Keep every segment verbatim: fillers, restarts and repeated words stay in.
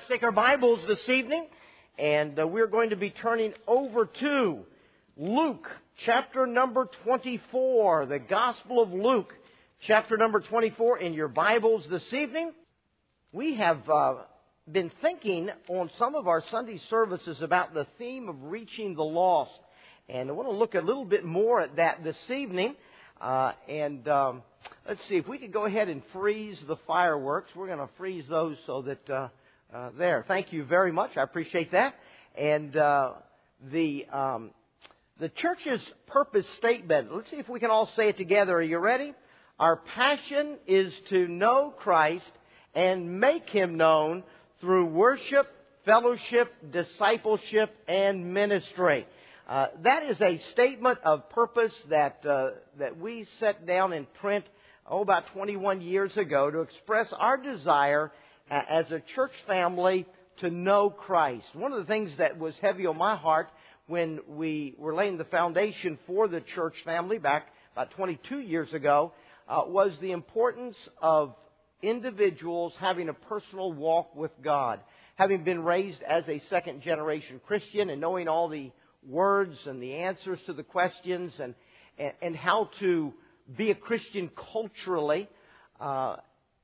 let's take our Bibles this evening, and uh, we're going to be turning over to Luke, chapter number twenty-four, the Gospel of Luke, chapter number twenty-four in your Bibles this evening. We have uh, been thinking on some of our Sunday services about the theme of reaching the lost, and I want to look a little bit more at that this evening. Uh, and um, let's see, if we could go ahead and freeze the fireworks. We're going to freeze those so that, uh, uh, there. Thank you very much. I appreciate that. And uh, the um, the church's purpose statement, let's see if we can all say it together. Are you ready? Our passion is to know Christ and make Him known through worship, fellowship, discipleship, and ministry. Uh, that is a statement of purpose that uh, that we set down in print, oh, about twenty-one years ago to express our desire uh, as a church family to know Christ. One of the things that was heavy on my heart when we were laying the foundation for the church family back about twenty-two years ago uh, was the importance of individuals having a personal walk with God. Having been raised as a second-generation Christian and knowing all the words and the answers to the questions and and, and how to be a Christian culturally, uh,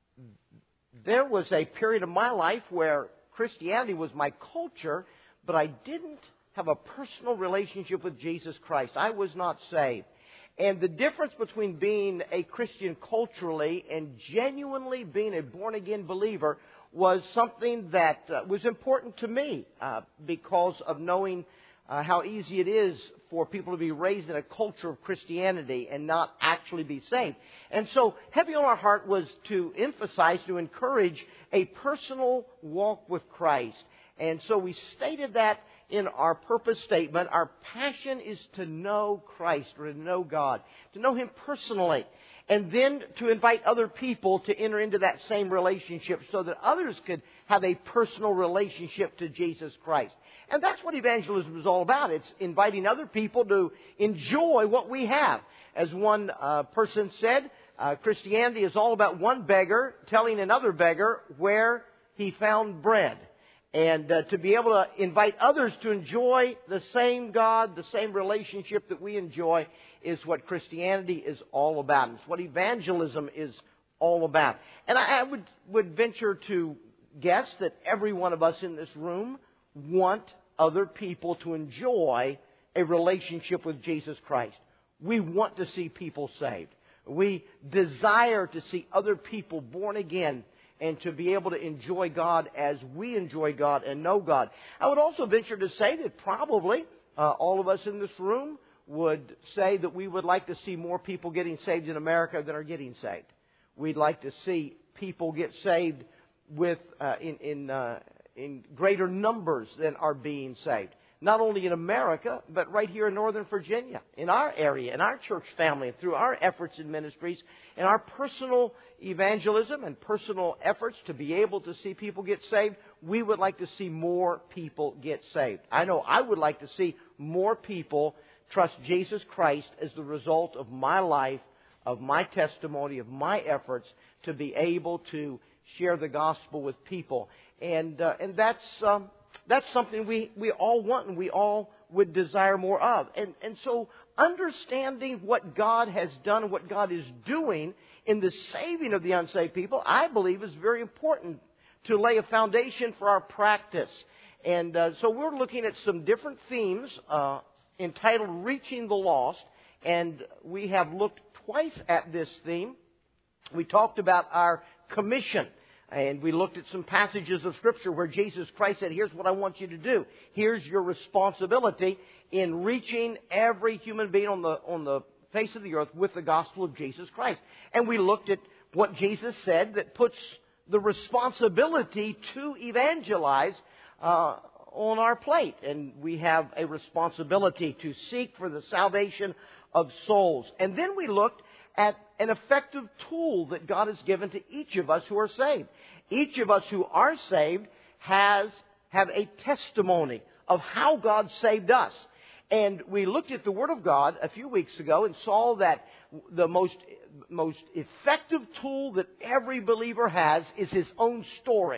there was a period of my life where Christianity was my culture, but I didn't have a personal relationship with Jesus Christ. I was not saved. And the difference between being a Christian culturally and genuinely being a born-again believer was something that uh, was important to me uh, because of knowing Uh, how easy it is for people to be raised in a culture of Christianity and not actually be saved. And so heavy on our heart was to emphasize, to encourage a personal walk with Christ. And so we stated that in our purpose statement. Our passion is to know Christ, or to know God, to know Him personally, and then to invite other people to enter into that same relationship so that others could have a personal relationship to Jesus Christ. And that's what evangelism is all about. It's inviting other people to enjoy what we have. As one uh, person said, uh, Christianity is all about one beggar telling another beggar where he found bread. And uh, to be able to invite others to enjoy the same God, the same relationship that we enjoy, is what Christianity is all about. It's what evangelism is all about. And I, I would, would venture to guess that every one of us in this room want other people to enjoy a relationship with Jesus Christ. We want to see people saved. We desire to see other people born again and to be able to enjoy God as we enjoy God and know God. I would also venture to say that probably uh, all of us in this room would say that we would like to see more people getting saved in America than are getting saved. We'd like to see people get saved with uh, in in, uh, in greater numbers than are being saved. Not only in America, but right here in Northern Virginia, in our area, in our church family, through our efforts and ministries, and our personal evangelism and personal efforts to be able to see people get saved, we would like to see more people get saved. I know I would like to see more people trust Jesus Christ as the result of my life, of my testimony, of my efforts to be able to share the gospel with people. And uh, and that's um, that's something we, we all want and we all would desire more of. And and so understanding what God has done and what God is doing in the saving of the unsaved people, I believe is very important to lay a foundation for our practice. And uh, so we're looking at some different themes uh, entitled Reaching the Lost. And we have looked twice at this theme. We talked about our commission. And we looked at some passages of Scripture where Jesus Christ said, here's what I want you to do. Here's your responsibility in reaching every human being on the on the face of the earth with the gospel of Jesus Christ. And we looked at what Jesus said that puts the responsibility to evangelize uh, on our plate. And we have a responsibility to seek for the salvation of souls. And then we looked at an effective tool that God has given to each of us who are saved. Each of us who are saved has have a testimony of how God saved us. And we looked at the Word of God a few weeks ago and saw that the most most effective tool that every believer has is his own story.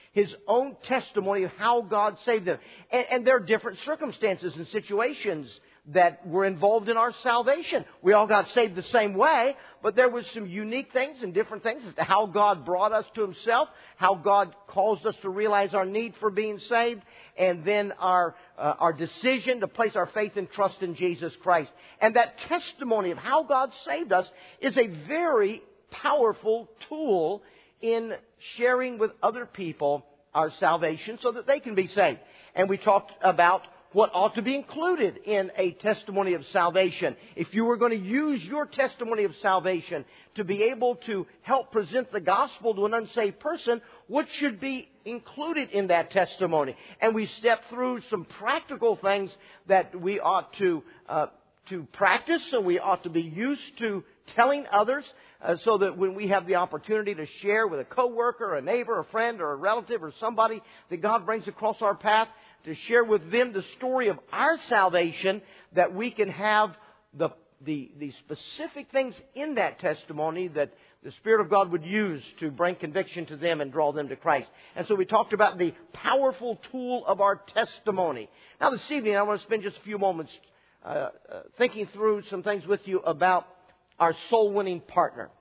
his own testimony of how God saved them. And, and there are different circumstances and situations that were involved in our salvation. We all got saved the same way, but there was some unique things and different things as to how God brought us to himself, how God caused us to realize our need for being saved, and then our uh, our decision to place our faith and trust in Jesus Christ. And that testimony of how God saved us is a very powerful tool in sharing with other people our salvation so that they can be saved. And we talked about what ought to be included in a testimony of salvation. If you were going to use your testimony of salvation to be able to help present the gospel to an unsaved person, what should be included in that testimony? And we stepped through some practical things that we ought to uh, to practice, so we ought to be used to telling others, uh, so that when we have the opportunity to share with a coworker, a neighbor, a friend, or a relative, or somebody that God brings across our path, to share with them the story of our salvation, that we can have the, the, the specific things in that testimony that the Spirit of God would use to bring conviction to them and draw them to Christ. And so we talked about the powerful tool of our testimony. Now this evening I want to spend just a few moments uh, uh, thinking through some things with you about our soul-winning partner.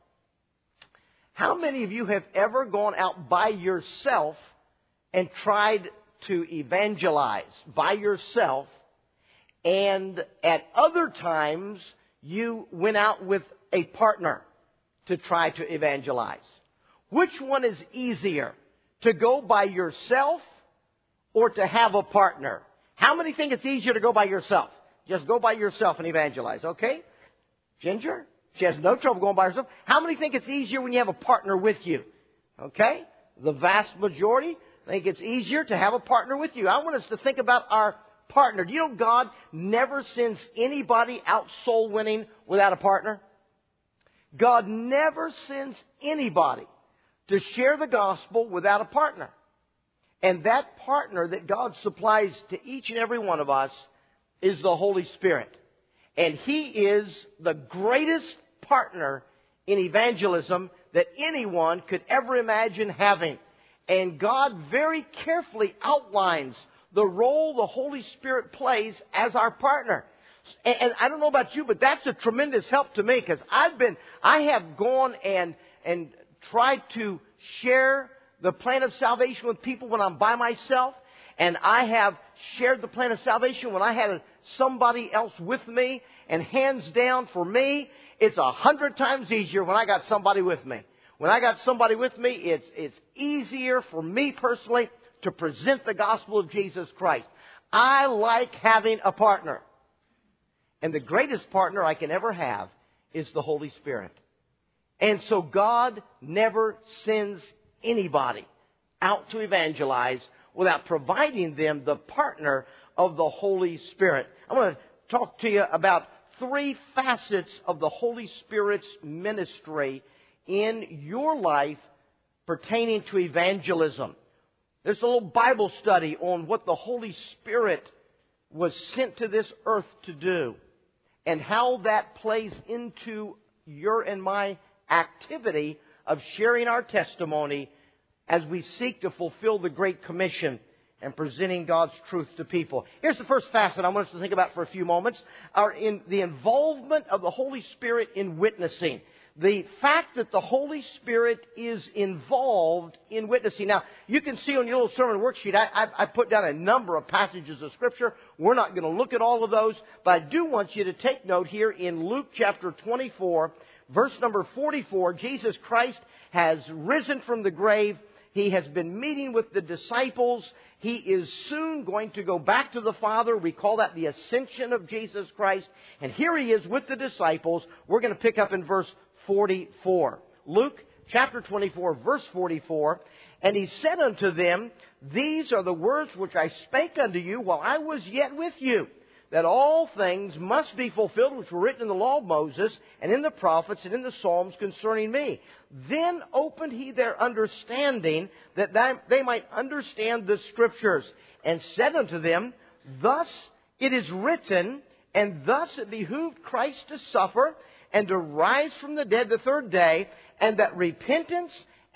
How many of you have ever gone out by yourself and tried to evangelize by yourself, and at other times you went out with a partner to try to evangelize? Which one is easier, to go by yourself or to have a partner? How many think it's easier to go by yourself? Just go by yourself and evangelize, okay? Ginger? She has no trouble going by herself. How many think it's easier when you have a partner with you? Okay? The vast majority think it's easier to have a partner with you. I want us to think about our partner. Do you know God never sends anybody out soul winning without a partner? God never sends anybody to share the gospel without a partner. And that partner that God supplies to each and every one of us is the Holy Spirit. And He is the greatest partner in evangelism that anyone could ever imagine having. And God very carefully outlines the role the Holy Spirit plays as our partner. And, and I don't know about you, but that's a tremendous help to me, because I've been, I have gone and and tried to share the plan of salvation with people when I'm by myself, and I have shared the plan of salvation when I had somebody else with me. And hands down, for me, it's a hundred times easier when I got somebody with me. When I got somebody with me, it's it's easier for me personally to present the gospel of Jesus Christ. I like having a partner. And the greatest partner I can ever have is the Holy Spirit. And so God never sends anybody out to evangelize without providing them the partner of the Holy Spirit. I want to talk to you about three facets of the Holy Spirit's ministry in your life pertaining to evangelism. There's a little Bible study on what the Holy Spirit was sent to this earth to do, and how that plays into your and my activity of sharing our testimony as we seek to fulfill the Great Commission and presenting God's truth to people. Here's the first facet I want us to think about for a few moments, are in the involvement of the Holy Spirit in witnessing. The fact that the Holy Spirit is involved in witnessing. Now, you can see on your little sermon worksheet, I, I, I put down a number of passages of Scripture. We're not going to look at all of those, but I do want you to take note here in Luke chapter twenty-four, verse number forty-four. Jesus Christ has risen from the grave. He has been meeting with the disciples. He is soon going to go back to the Father. We call that the ascension of Jesus Christ. And here He is with the disciples. We're going to pick up in verse forty-four. Luke chapter twenty-four, verse forty-four. And He said unto them, These are the words which I spake unto you while I was yet with you, that all things must be fulfilled which were written in the law of Moses, and in the prophets, and in the Psalms concerning me. Then opened He their understanding, that they might understand the Scriptures, and said unto them, Thus it is written, and thus it behooved Christ to suffer, and to rise from the dead the third day, and that repentance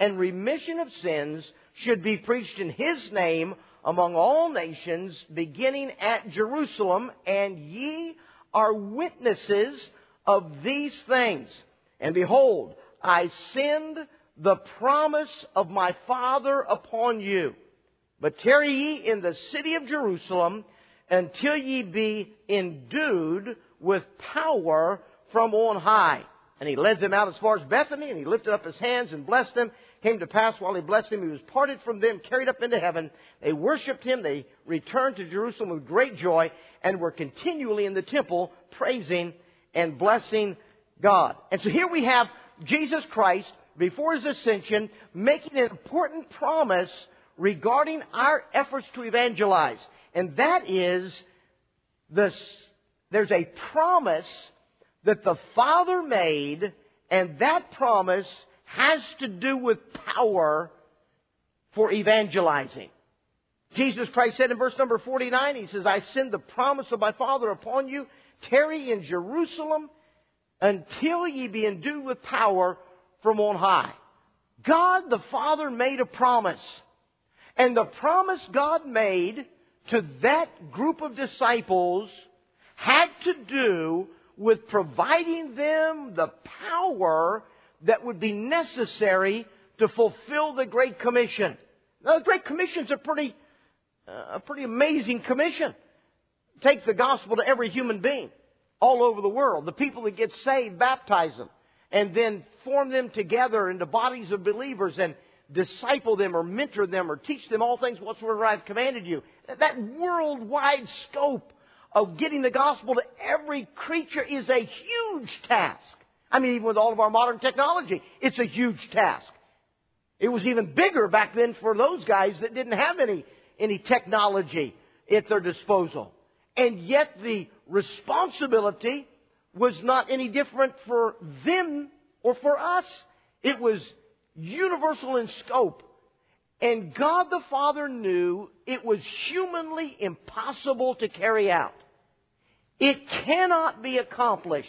and remission of sins should be preached in His name among all nations, beginning at Jerusalem, and ye are witnesses of these things. And behold, I send the promise of my Father upon you. But tarry ye in the city of Jerusalem until ye be endued with power from on high. And He led them out as far as Bethany, and He lifted up His hands and blessed them. Came to pass while He blessed them, He was parted from them, carried up into heaven. They worshipped Him. They returned to Jerusalem with great joy and were continually in the temple praising and blessing God. And so here we have Jesus Christ, before His ascension, making an important promise regarding our efforts to evangelize. And that is, this, there's a promise that the Father made, and that promise has to do with power for evangelizing. Jesus Christ said in verse number forty-nine, He says, I send the promise of my Father upon you. Tarry in Jerusalem until ye be endued with power from on high. God the Father made a promise. And the promise God made to that group of disciples had to do with providing them the power that would be necessary to fulfill the Great Commission. Now, the Great Commission is a pretty, uh, a pretty amazing commission. Take the gospel to every human being all over the world. The people that get saved, baptize them, and then form them together into bodies of believers and disciple them or mentor them or teach them all things whatsoever I've commanded you. That worldwide scope of getting the gospel to every creature is a huge task. I mean, even with all of our modern technology, it's a huge task. It was even bigger back then for those guys that didn't have any, any technology at their disposal. And yet the responsibility was not any different for them or for us. It was universal in scope. And God the Father knew it was humanly impossible to carry out. It cannot be accomplished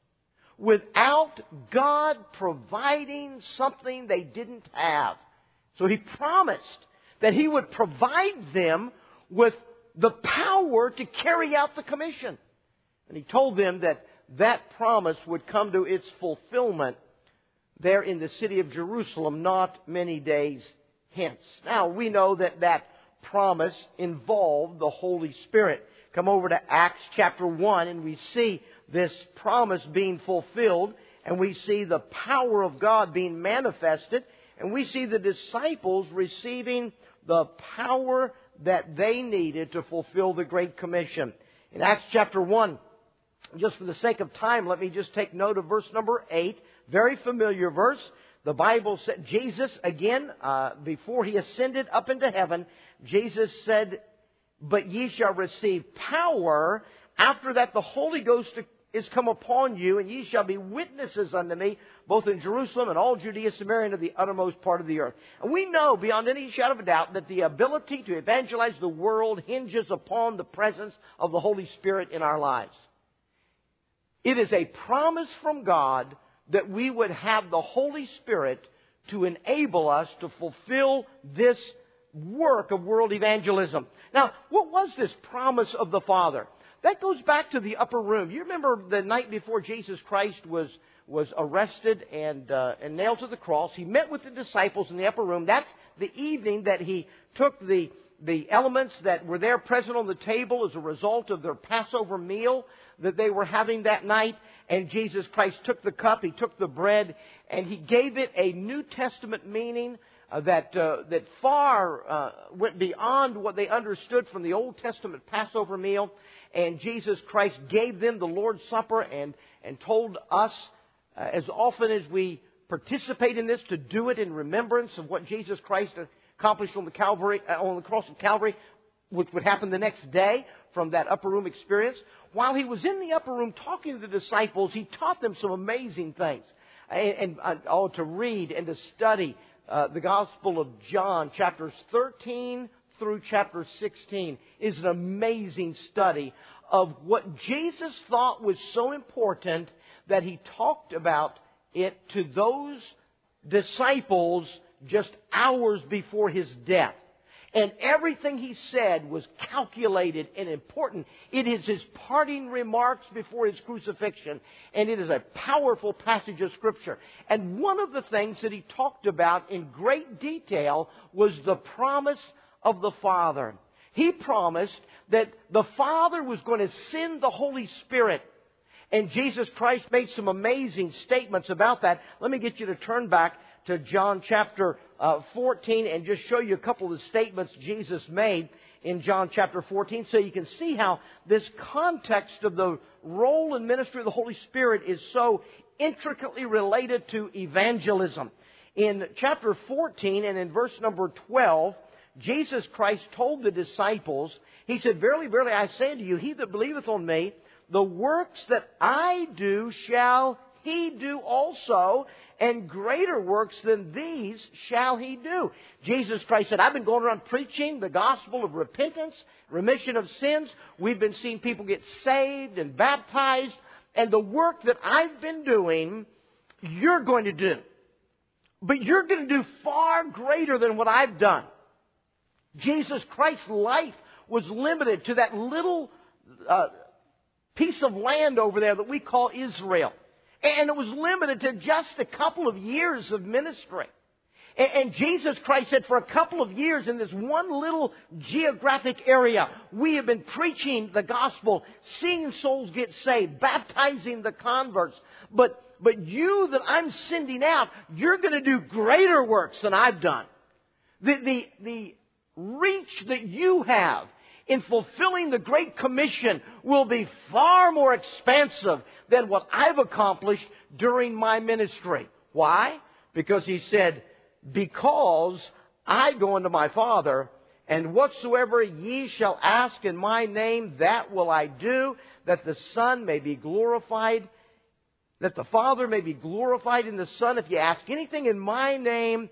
without God providing something they didn't have. So He promised that He would provide them with the power to carry out the commission. And He told them that that promise would come to its fulfillment there in the city of Jerusalem not many days hence. Now, we know that that promise involved the Holy Spirit. Come over to Acts chapter one and we see this promise being fulfilled, and we see the power of God being manifested, and we see the disciples receiving the power that they needed to fulfill the Great Commission. In Acts chapter one, just for the sake of time, let me just take note of verse number eight. Very familiar verse. The Bible said, Jesus, again, uh, before He ascended up into heaven, Jesus said, but ye shall receive power. After that, the Holy Ghost is come upon you, and ye shall be witnesses unto me, both in Jerusalem and all Judea, Samaria, and to the uttermost part of the earth. And we know beyond any shadow of a doubt that the ability to evangelize the world hinges upon the presence of the Holy Spirit in our lives. It is a promise from God that we would have the Holy Spirit to enable us to fulfill this work of world evangelism. Now, what was this promise of the Father? That goes back to the upper room. You remember the night before Jesus Christ was, was arrested and, uh, and nailed to the cross. He met with the disciples in the upper room. That's the evening that He took the, the elements that were there present on the table as a result of their Passover meal that they were having that night. And Jesus Christ took the cup, He took the bread, and He gave it a New Testament meaning uh, that uh, that far uh, went beyond what they understood from the Old Testament Passover meal. And Jesus Christ gave them the Lord's Supper and, and told us uh, as often as we participate in this to do it in remembrance of what Jesus Christ accomplished on the Calvary, uh, on the cross of Calvary, which would happen the next day from that upper room experience. While He was in the upper room talking to the disciples, He taught them some amazing things. And, and uh, oh, to read and to study uh, the Gospel of John, chapters thirteen through chapter sixteen, is an amazing study of what Jesus thought was so important that He talked about it to those disciples just hours before His death. And everything He said was calculated and important. It is His parting remarks before His crucifixion. And it is a powerful passage of Scripture. And one of the things that He talked about in great detail was the promise of the Father. He promised that the Father was going to send the Holy Spirit. And Jesus Christ made some amazing statements about that. Let me get you to turn back to John chapter uh, fourteen and just show you a couple of the statements Jesus made in John chapter fourteen, so you can see how this context of the role and ministry of the Holy Spirit is so intricately related to evangelism. In chapter fourteen and in verse number twelve, Jesus Christ told the disciples, He said, "Verily, verily, I say unto you, he that believeth on me, the works that I do shall he do also, and greater works than these shall he do." Jesus Christ said, I've been going around preaching the gospel of repentance, remission of sins. We've been seeing people get saved and baptized. And the work that I've been doing, you're going to do. But you're going to do far greater than what I've done. Jesus Christ's life was limited to that little uh, piece of land over there that we call Israel. And it was limited to just a couple of years of ministry. And Jesus Christ said, for a couple of years in this one little geographic area, we have been preaching the gospel, seeing souls get saved, baptizing the converts. But, but you that I'm sending out, you're going to do greater works than I've done. The, the, the reach that you have in fulfilling the Great Commission will be far more expansive than what I've accomplished during my ministry. Why? Because He said, because I go unto my Father, and whatsoever ye shall ask in my name, that will I do, that the Son may be glorified, that the Father may be glorified in the Son. If you ask anything in my name,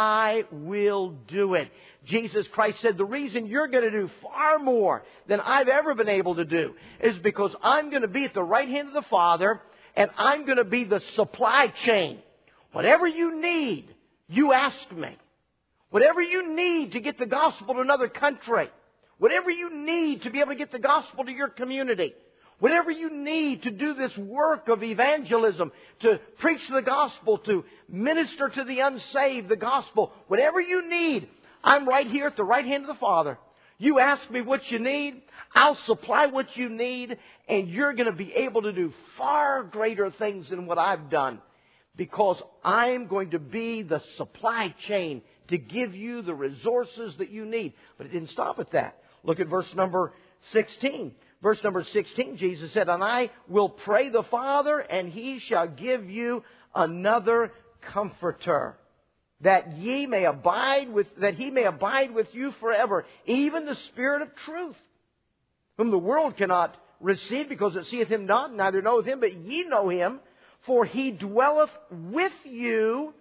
I will do it. Jesus Christ said, the reason you're going to do far more than I've ever been able to do is because I'm going to be at the right hand of the Father, and I'm going to be the supply chain. Whatever you need, you ask me. Whatever you need to get the gospel to another country, whatever you need to be able to get the gospel to your community, whatever you need to do this work of evangelism, to preach the gospel, to minister to the unsaved the gospel, whatever you need, I'm right here at the right hand of the Father. You ask me what you need, I'll supply what you need, and you're going to be able to do far greater things than what I've done, because I'm going to be the supply chain to give you the resources that you need. But it didn't stop at that. Look at verse number sixteen. Verse number sixteen, Jesus said, and I will pray the Father, and He shall give you another Comforter, that ye may abide with, that He may abide with you forever, even the Spirit of truth, whom the world cannot receive, because it seeth Him not, neither knoweth Him, but ye know Him, for He dwelleth with you,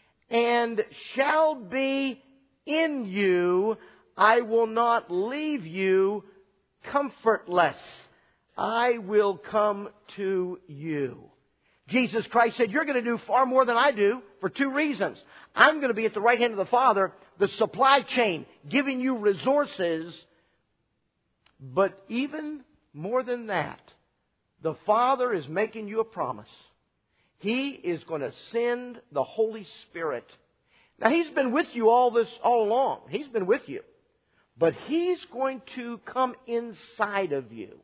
and shall be in you. I will not leave you comfortless. I will come to you. Jesus Christ said, you're going to do far more than I do for two reasons. I'm going to be at the right hand of the Father, the supply chain, giving you resources. But even more than that, the Father is making you a promise. He is going to send the Holy Spirit. Now, He's been with you all this, all along. He's been with you. But He's going to come inside of you,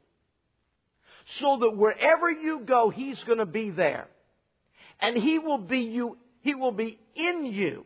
so that wherever you go, He's going to be there. And He will be you, He will be in you.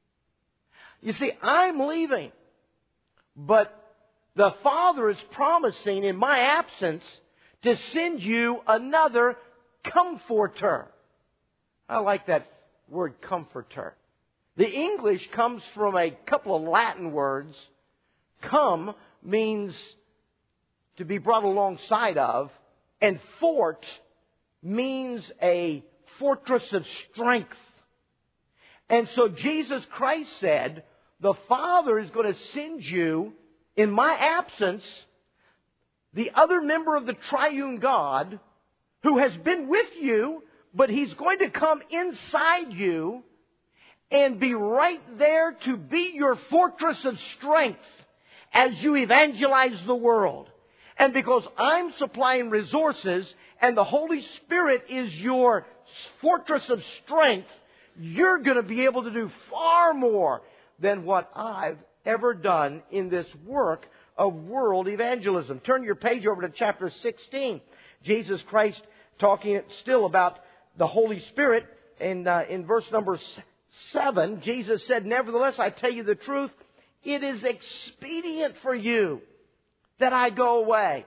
You see, I'm leaving, but the Father is promising in my absence to send you another Comforter. I like that word, comforter. The English comes from a couple of Latin words. Come means to be brought alongside of, and fort means a fortress of strength. And so Jesus Christ said, the Father is going to send you, in my absence, the other member of the triune God who has been with you, but He's going to come inside you, and be right there to be your fortress of strength as you evangelize the world. And because I'm supplying resources and the Holy Spirit is your fortress of strength, you're going to be able to do far more than what I've ever done in this work of world evangelism. Turn your page over to chapter sixteen. Jesus Christ talking still about the Holy Spirit. And uh, in verse number seven, Jesus said, "Nevertheless, I tell you the truth, it is expedient for you that I go away."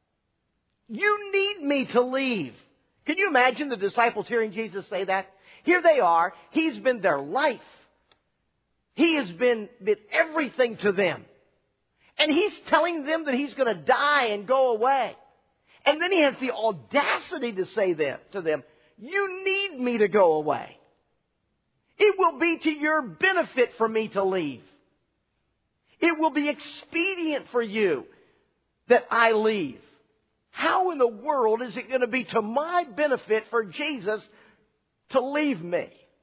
You need me to leave. Can you imagine the disciples hearing Jesus say that? Here they are. He's been their life. He has been, been everything to them. And He's telling them that He's going to die and go away. And then He has the audacity to say that to them, "You need me to go away. It will be to your benefit for me to leave. It will be expedient for you that I leave." How in the world is it going to be to my benefit for Jesus to leave me?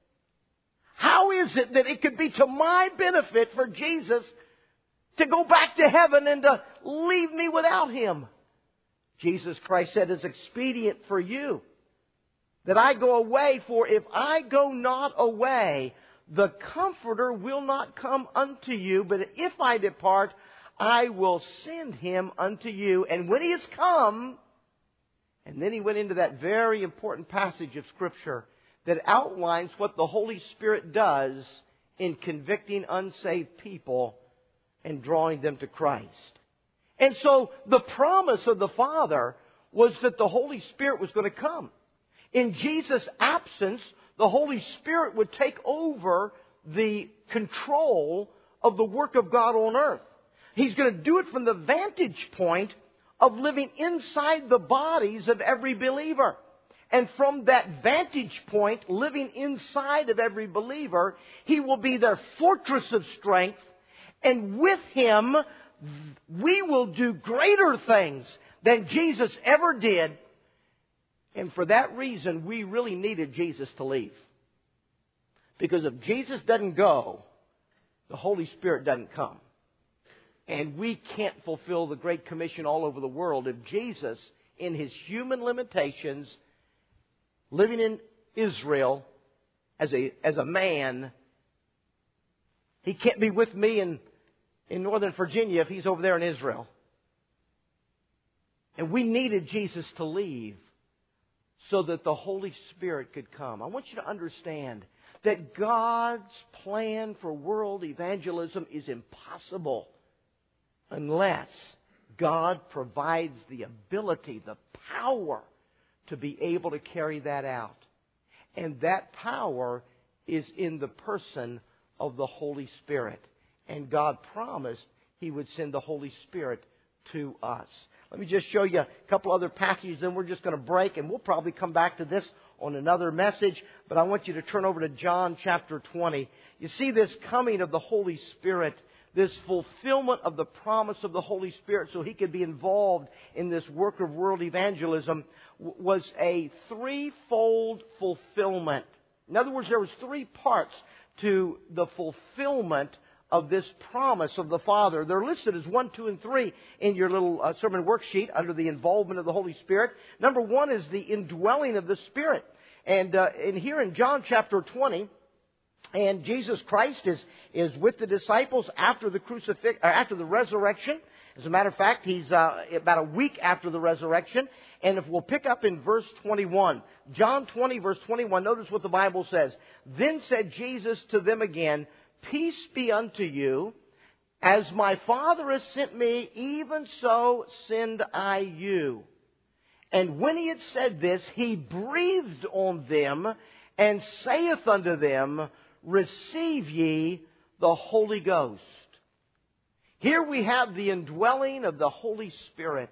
How is it that it could be to my benefit for Jesus to go back to heaven and to leave me without Him? Jesus Christ said, "It's expedient for you that I go away, for if I go not away, the Comforter will not come unto you. But if I depart, I will send Him unto you. And when He is come," and then He went into that very important passage of Scripture that outlines what the Holy Spirit does in convicting unsaved people and drawing them to Christ. And so the promise of the Father was that the Holy Spirit was going to come. In Jesus' absence, the Holy Spirit would take over the control of the work of God on earth. He's going to do it from the vantage point of living inside the bodies of every believer. And from that vantage point, living inside of every believer, He will be their fortress of strength. And with Him, we will do greater things than Jesus ever did. And for that reason, we really needed Jesus to leave. Because if Jesus doesn't go, the Holy Spirit doesn't come. And we can't fulfill the Great Commission all over the world if Jesus, in His human limitations, living in Israel as a, as a man, He can't be with me in, in Northern Virginia if He's over there in Israel. And we needed Jesus to leave so that the Holy Spirit could come. I want you to understand that God's plan for world evangelism is impossible unless God provides the ability, the power to be able to carry that out. And that power is in the person of the Holy Spirit. And God promised He would send the Holy Spirit to us. Let me just show you a couple other passages, then we're just going to break, and we'll probably come back to this on another message. But I want you to turn over to John chapter twenty. You see this coming of the Holy Spirit, this fulfillment of the promise of the Holy Spirit so He could be involved in this work of world evangelism, was a threefold fulfillment. In other words, there was three parts to the fulfillment of this promise of the Father. They're listed as one, two, and three in your little uh, sermon worksheet under the involvement of the Holy Spirit. Number one is the indwelling of the Spirit. And, uh, and here in John chapter twenty, and Jesus Christ is, is with the disciples after the crucifix, or after the resurrection. As a matter of fact, He's uh, about a week after the resurrection. And if we'll pick up in verse twenty-one, John twenty, verse twenty-one, notice what the Bible says. "Then said Jesus to them again, Peace be unto you. As my Father has sent me, even so send I you. And when He had said this, He breathed on them and saith unto them, Receive ye the Holy Ghost." Here we have the indwelling of the Holy Spirit.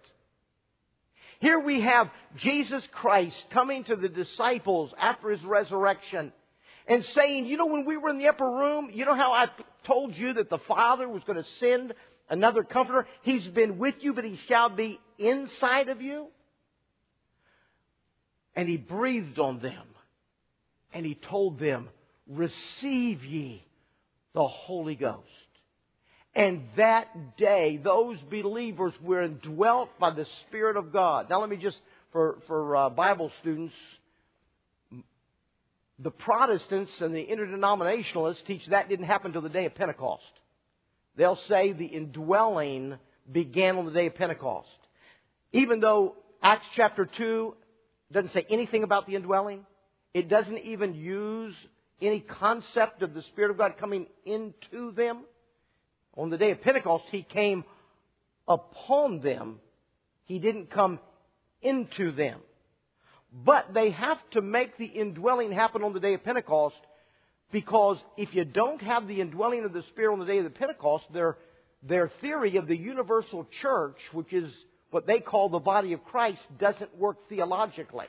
Here we have Jesus Christ coming to the disciples after His resurrection and saying, you know, when we were in the upper room, you know how I told you that the Father was going to send another Comforter? He's been with you, but He shall be inside of you. And He breathed on them. And He told them, receive ye the Holy Ghost. And that day, those believers were indwelt by the Spirit of God. Now let me just, for, for uh, Bible students, the Protestants and the interdenominationalists teach that didn't happen until the day of Pentecost. They'll say the indwelling began on the day of Pentecost. Even though Acts chapter two doesn't say anything about the indwelling, it doesn't even use any concept of the Spirit of God coming into them. On the day of Pentecost, He came upon them. He didn't come into them. But they have to make the indwelling happen on the day of Pentecost, because if you don't have the indwelling of the Spirit on the day of the Pentecost, their, their theory of the universal church, which is what they call the body of Christ, doesn't work theologically.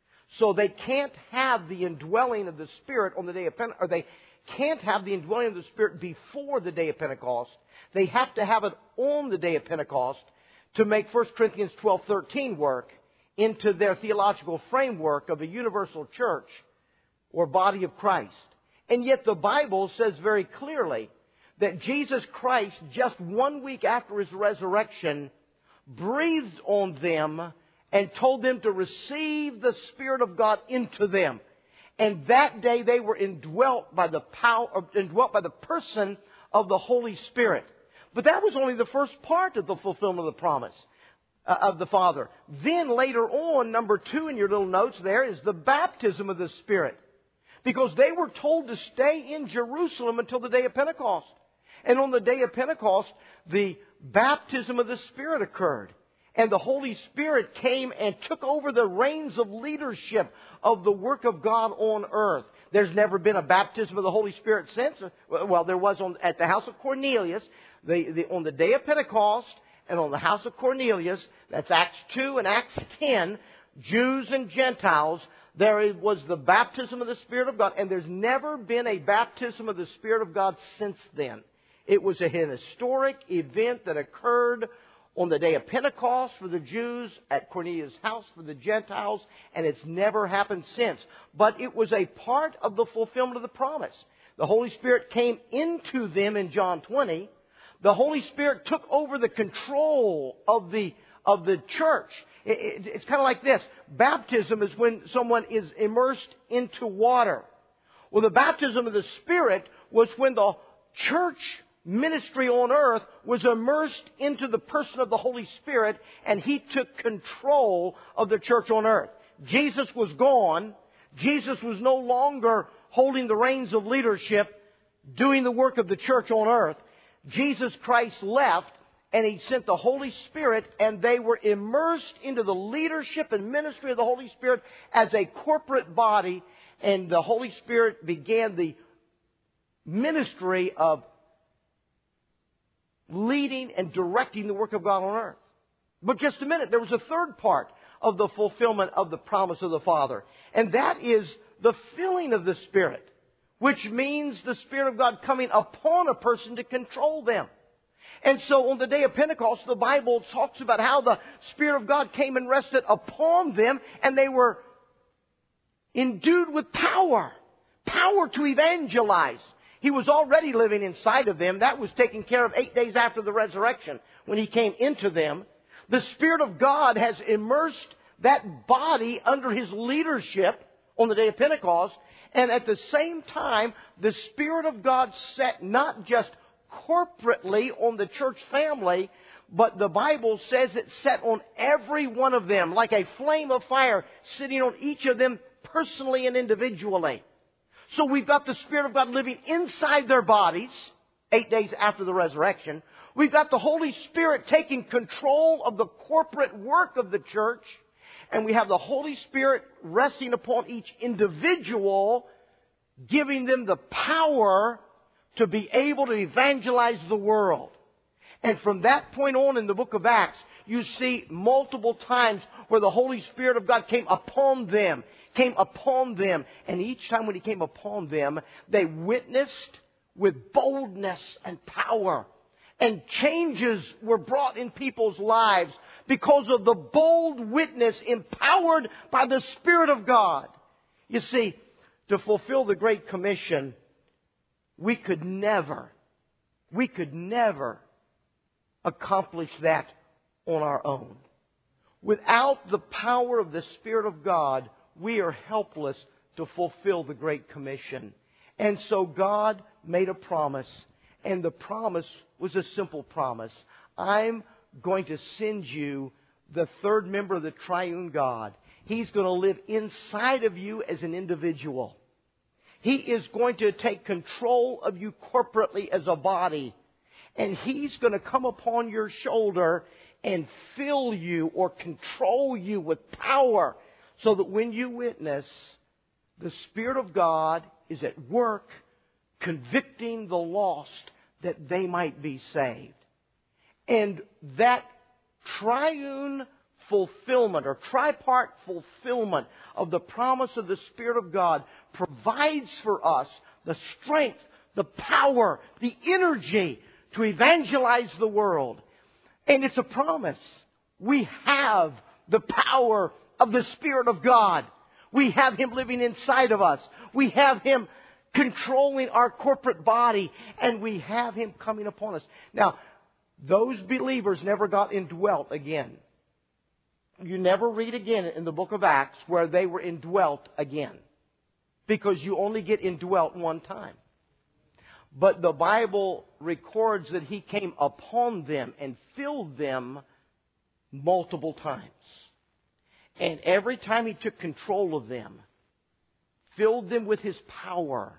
So they can't have the indwelling of the Spirit on the day of Pentecost, or they can't have the indwelling of the Spirit before the day of Pentecost. They have to have it on the day of Pentecost to make First Corinthians twelve thirteen work into their theological framework of a universal church or body of Christ. And yet the Bible says very clearly that Jesus Christ, just one week after His resurrection, breathed on them and told them to receive the Spirit of God into them. And that day they were indwelt by the power, indwelt by the person of the Holy Spirit. But that was only the first part of the fulfillment of the promise uh, of the Father. Then later on, number two in your little notes there, is the baptism of the Spirit. Because they were told to stay in Jerusalem until the day of Pentecost. And on the day of Pentecost, the baptism of the Spirit occurred. And the Holy Spirit came and took over the reins of leadership of the work of God on earth. There's never been a baptism of the Holy Spirit since. Well, there was on, at the house of Cornelius, the, the, on the day of Pentecost, and on the house of Cornelius, that's Acts two and Acts ten, Jews and Gentiles, there was the baptism of the Spirit of God. And there's never been a baptism of the Spirit of God since then. It was a historic event that occurred on the day of Pentecost for the Jews, at Cornelius' house for the Gentiles, and it's never happened since. But it was a part of the fulfillment of the promise. The Holy Spirit came into them in John twenty. The Holy Spirit took over the control of the, of the church. It, it, it's kind of like this. Baptism is when someone is immersed into water. Well, the baptism of the Spirit was when the church ministry on earth was immersed into the person of the Holy Spirit, and He took control of the church on earth. Jesus was gone. Jesus was no longer holding the reins of leadership, doing the work of the church on earth. Jesus Christ left, and He sent the Holy Spirit, and they were immersed into the leadership and ministry of the Holy Spirit as a corporate body, and the Holy Spirit began the ministry of leading and directing the work of God on earth. But just a minute, there was a third part of the fulfillment of the promise of the Father. And that is the filling of the Spirit, which means the Spirit of God coming upon a person to control them. And so on the day of Pentecost, the Bible talks about how the Spirit of God came and rested upon them, and they were endued with power. Power to evangelize. He was already living inside of them. That was taken care of eight days after the resurrection when He came into them. The Spirit of God has immersed that body under His leadership on the day of Pentecost. And at the same time, the Spirit of God set not just corporately on the church family, but the Bible says it set on every one of them like a flame of fire sitting on each of them personally and individually. So we've got the Spirit of God living inside their bodies eight days after the resurrection. We've got the Holy Spirit taking control of the corporate work of the church. And we have the Holy Spirit resting upon each individual, giving them the power to be able to evangelize the world. And from that point on in the book of Acts, you see multiple times where the Holy Spirit of God came upon them. Came upon them. And each time when He came upon them, they witnessed with boldness and power. And changes were brought in people's lives because of the bold witness empowered by the Spirit of God. You see, to fulfill the Great Commission, we could never, we could never accomplish that on our own. Without the power of the Spirit of God, we are helpless to fulfill the Great Commission. And so God made a promise, and the promise was a simple promise. I'm going to send you the third member of the triune God. He's going to live inside of you as an individual. He is going to take control of you corporately as a body. And He's going to come upon your shoulder and fill you or control you with power, so that when you witness, the Spirit of God is at work convicting the lost that they might be saved. And that triune fulfillment or tripart fulfillment of the promise of the Spirit of God provides for us the strength, the power, the energy to evangelize the world. And it's a promise. We have the power of the Spirit of God. We have Him living inside of us. We have Him controlling our corporate body. And we have Him coming upon us. Now, those believers never got indwelt again. You never read again in the book of Acts where they were indwelt again. Because you only get indwelt one time. But the Bible records that He came upon them and filled them multiple times. And every time He took control of them, filled them with His power,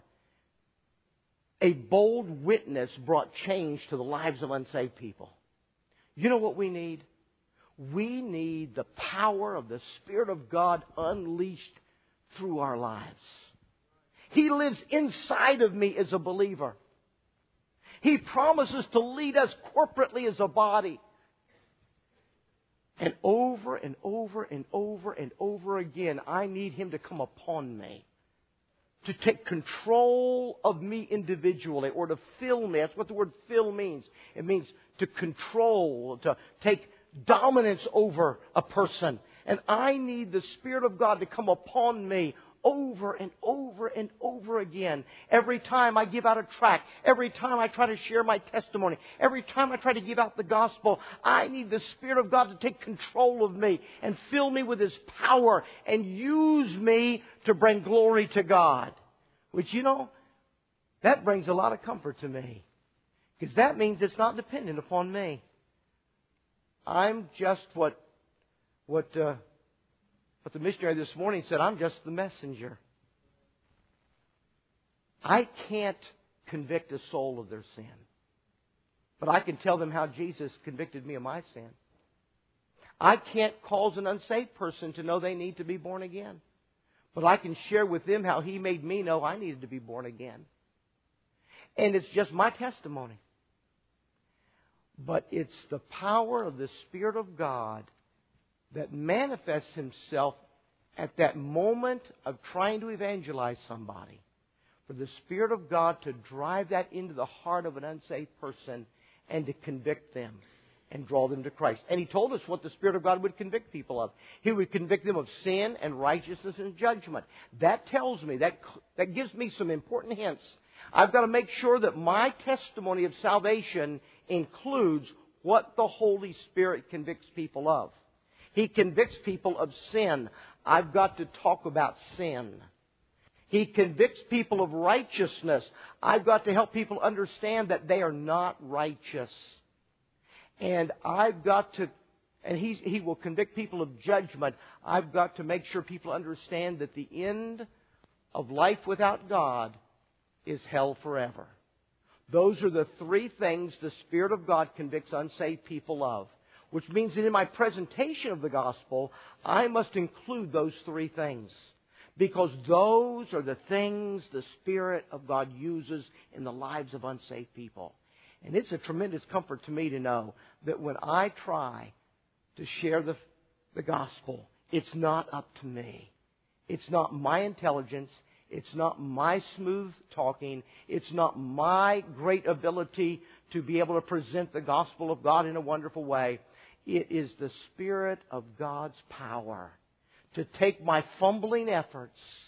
a bold witness brought change to the lives of unsaved people. You know what we need? We need the power of the Spirit of God unleashed through our lives. He lives inside of me as a believer. He promises to lead us corporately as a body. And over and over and over and over again, I need Him to come upon me, to take control of me individually, or to fill me. That's what the word fill means. It means to control, to take dominance over a person. And I need the Spirit of God to come upon me over and over and over again. Every time I give out a tract, every time I try to share my testimony, every time I try to give out the gospel, I need the Spirit of God to take control of me and fill me with His power and use me to bring glory to God. Which, you know, that brings a lot of comfort to me. Because that means it's not dependent upon me. I'm just what, what, uh, But the missionary this morning said, I'm just the messenger. I can't convict a soul of their sin. But I can tell them how Jesus convicted me of my sin. I can't cause an unsaved person to know they need to be born again. But I can share with them how He made me know I needed to be born again. And it's just my testimony. But it's the power of the Spirit of God that manifests Himself at that moment of trying to evangelize somebody. For the Spirit of God to drive that into the heart of an unsaved person and to convict them and draw them to Christ. And He told us what the Spirit of God would convict people of. He would convict them of sin and righteousness and judgment. That tells me, that, that gives me some important hints. I've got to make sure that my testimony of salvation includes what the Holy Spirit convicts people of. He convicts people of sin. I've got to talk about sin. He convicts people of righteousness. I've got to help people understand that they are not righteous. And I've got to, and he's, He will convict people of judgment. I've got to make sure people understand that the end of life without God is hell forever. Those are the three things the Spirit of God convicts unsaved people of. Which means that in my presentation of the gospel, I must include those three things. Because those are the things the Spirit of God uses in the lives of unsaved people. And it's a tremendous comfort to me to know that when I try to share the, the gospel, it's not up to me. It's not my intelligence. It's not my smooth talking. It's not my great ability to be able to present the gospel of God in a wonderful way. It is the Spirit of God's power to take my fumbling efforts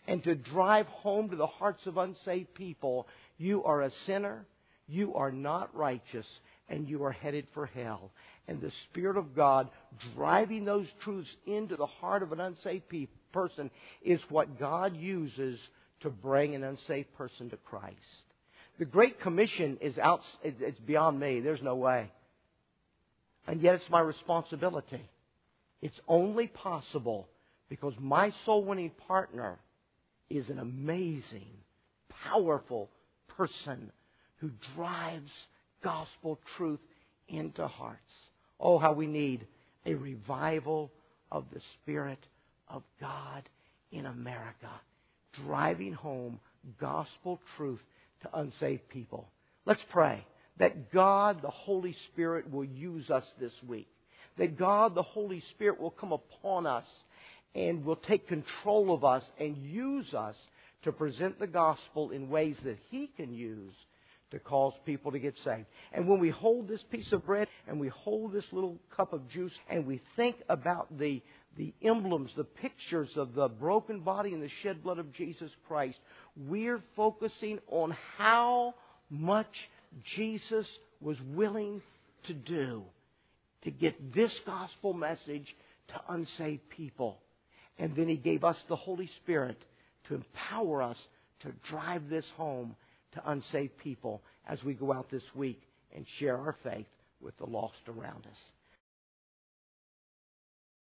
and to drive home to the hearts of unsaved people, you are a sinner, you are not righteous, and you are headed for hell. And the Spirit of God driving those truths into the heart of an unsaved pe- person is what God uses to bring an unsaved person to Christ. The Great Commission is out, it's beyond me. There's no way. And yet it's my responsibility. It's only possible because my soul-winning partner is an amazing, powerful person who drives gospel truth into hearts. Oh, how we need a revival of the Spirit of God in America, driving home gospel truth to unsaved people. Let's pray that God, the Holy Spirit, will use us this week. That God, the Holy Spirit, will come upon us and will take control of us and use us to present the gospel in ways that He can use to cause people to get saved. And when we hold this piece of bread and we hold this little cup of juice and we think about the, the emblems, the pictures of the broken body and the shed blood of Jesus Christ, we're focusing on how much Jesus was willing to do to get this gospel message to unsaved people. And then He gave us the Holy Spirit to empower us to drive this home to unsaved people as we go out this week and share our faith with the lost around us.